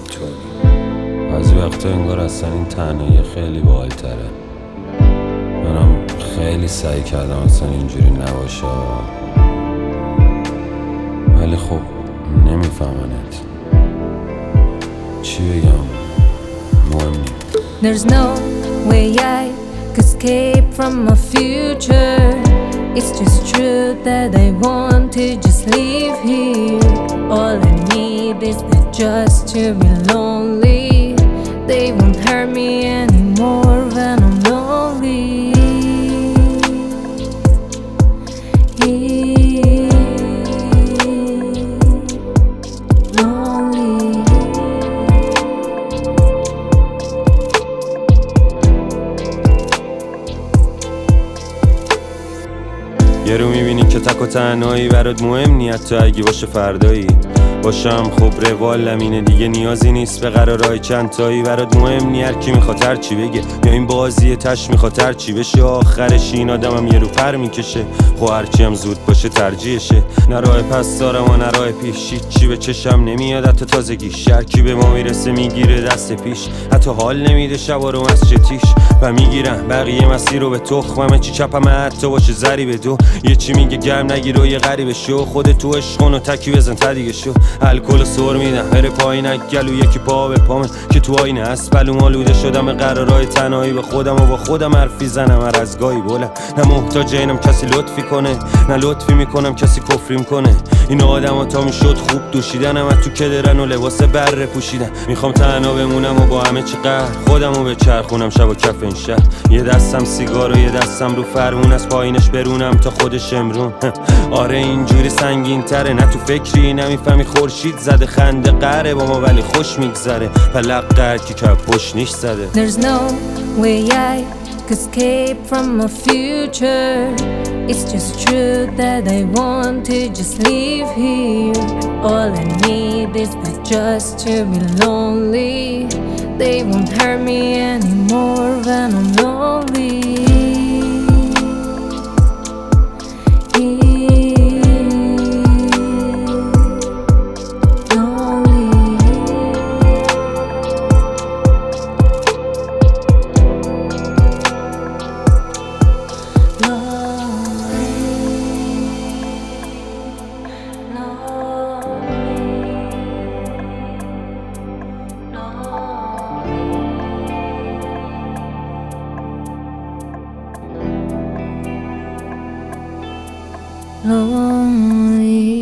همینطوری. بعضی وقتا انگار اصلا این تنهایی خیلی باحال‌تره. منم خیلی سعی کردم اصلا اینجوری نباشه، ولی خب نمیفهمنت. چی بگم؟ مهم نیست. There's no way I could escape from my future. It's just true that I want to just live here. All I need is just to be lonely. They won't hurt me anymore when I'm lonely. یه رو میبینی که تک و تنهایی برات مهم نی، حتی اگه باشه فردایی باشم خب روالم اینه دیگه، نیازی نیست به قرارهای چند تایی. برات مهم نی هر کی میخواد هر چی بگه، یا این بازی تش میخواد هر چی بشه. آخرش این آدمم یه رو پر میکشه، خب هرچی هم زود باشه ترجیحشه. نه راه پس دارم و نه راه پیش، چی به چشم نمیاد حتی تازگیش. هر کی به ما میرسه میگیره دست پیش، حتی حال نمیده شبا رو از چتیش. و میگیرم بقیه مسیر رو به تخمه، چی چپم حتی باشه زری به دو. یه چی میگه گرم نگیر و یه غریبه شو، خودت تو عشقون و تکی بزن تا دیگه شو. الکل سر میدم بره پایینک گلو، یکی پا به پامه که تو آینه است بلوم آلوده شدم به قرارهای تنهایی. به خودم و با خودم حرفی زنم هر از گاهی بلم. نه محتاج اینم کسی لطفی کنه، نه لطفی میکنم کسی کفریم کنه. این آدم ها تا میشد خوب دوشیدنم از تو کدرن و لباس بره پوشیدن. میخوام تنها بمونم و با همه چی قهر خودم رو بچرخونم شب و کف این شهر. یه دستم سیگار و یه دستم رو فرمون، از پایینش برونم تا خودش امرون. آره اینجوری سنگین تره، نه تو فکری نمیفهمی خورشید زده خنده قره با ما ولی خوش میگذره. پلق قر کی که پشت نیش زده. There's no way I could escape from my future. It's just true that I want to just live here. All I need is just to be lonely. They won't hurt me anymore when I'm lonely. Lonely.